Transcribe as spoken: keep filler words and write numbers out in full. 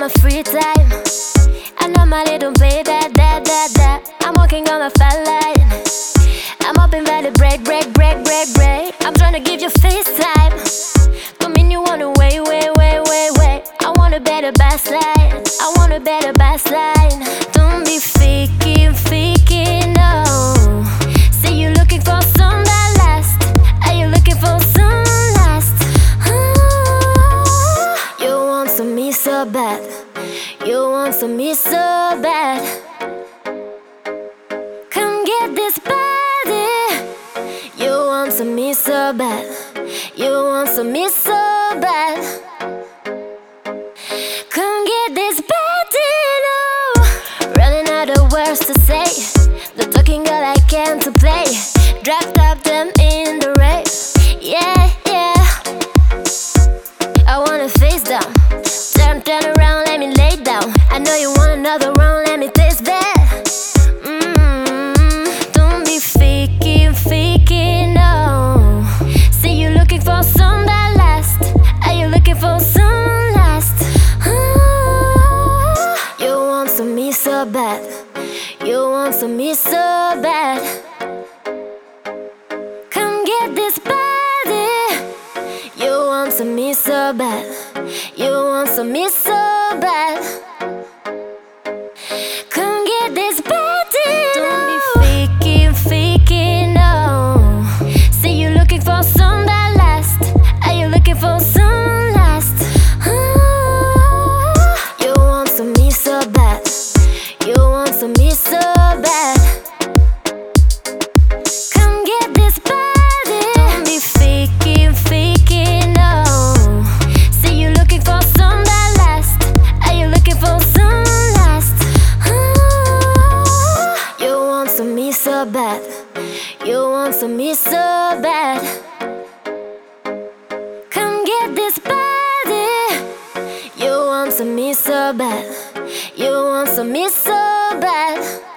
my free time. I normally don't play that, that, that, that. I'm working on my fat line. I'm up in valley, break, break, break, break, break. I'm trying to give you FaceTime. Don't mean you wanna wait, wait, wait, wait, wait. I want a better baseline. I want a better baseline. Don't be faking, faking, no. Say you're looking for some that last. Are you looking for some last? Ah, you want some me so bad. You want some me so bad. Come get this body. You want some me so bad. You want some me so bad. Come get this body, no. Running out of words to say. The talking girl I came to play. Dragged up them in the race. Yeah, yeah. I wanna face down. Turn, turn around, let me lay down. I know you want another round, let me taste that. Mm, don't be faking, faking, no. See you looking for some that last. Are you looking for some last? Ah, you want some me so bad. You want some me so bad. Come get this body. You want some me so bad. You want some me so bad. Come get this body. Don't be faking, faking, no. See you looking for some that last. Are you looking for some last? Ah, you want some me so bad. You want some me so bad. Come get this body. Don't be faking, faking, no. See you looking for some that last. Are you looking for some last? Ah, you want some me so bad. You want some me so bad. Come get this body. You want some me so bad. You want some me so bad.